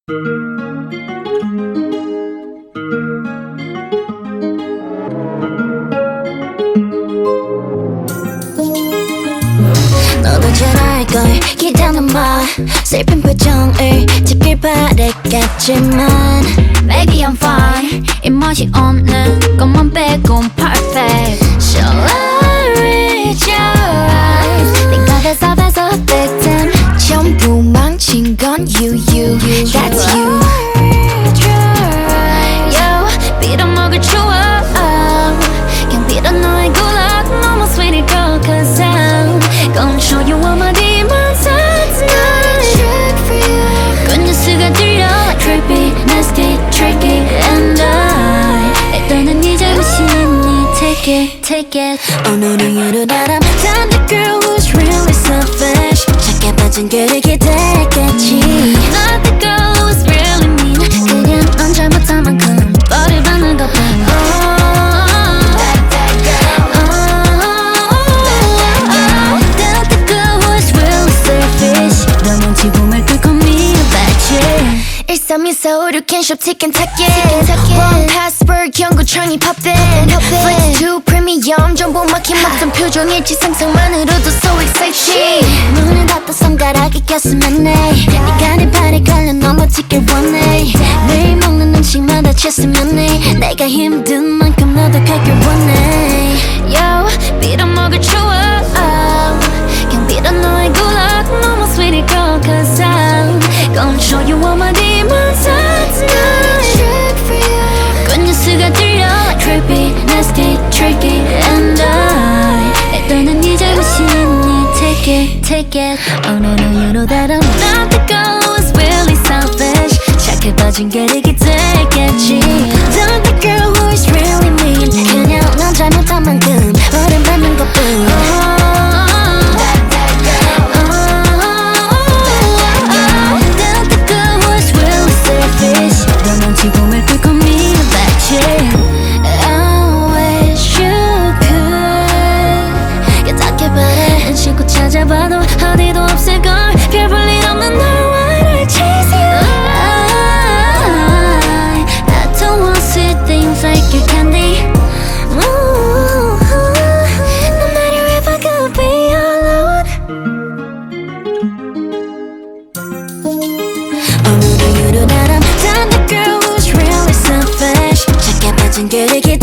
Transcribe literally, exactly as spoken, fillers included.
너도 잘 알걸 기대는 마 슬픈 표정을 짓길 바랬겠지만 Baby I'm fine 입맛이 없는 것만 빼곤 perfect So I reach your eyes 네가 대답해서 victim 전부 망친 건 you you That's you Yo 빌어먹을 추억 그냥 빌어 너의 good luck 너무 sweet girl cause I'm gonna show you all my demons tonight good 뉴스가 들려 like creepy, nasty, tricky and I 일단은 네 잘못이니 take it, take it 오늘은 유로나람 I'm the girl who's really selfish 착해 빠진 그를 기대했겠지 Not the girl who's really mean 그냥 넌 잘못한 만큼 뻘을 받는 것뿐 일삼이사 오육 캔숍 티켓 타겟 One password 경고창이 poppin' Flex two premium 정보 막힌 막던 표정일지 상상만으로도 so exciting 눈을 닫고 손가락이 꼈으면 해 네가 내 발에 걸려 넘어지길 원해 매일 먹는 음식마다 쳤으면 해 내가 힘든 만큼 너도 갈길 원해 Yo 빌어먹을 추억 그냥 빌어 너의 good luck 너무 sweet girl cause I'm gonna show you all my demons tonight good 뉴스가 들려 like creepy, nasty, tricky and I 일단은 네 잘못이니 take it, take it 오늘은 you know that I'm not the girl who's really selfish 착해 빠진 그를 기대했겠지 Not the girl who's really mean 그냥 넌 잘못한 만큼 벌은 받는 것뿐 찾아봐도 어디도 없을걸 별 볼 일 없는 널 Why I chase you I, I don't want sweet things like your candy Ooh, no matter if I could be alone 오늘은 유로나람 I'm the girl who's really selfish 착해 빠진 그를 기대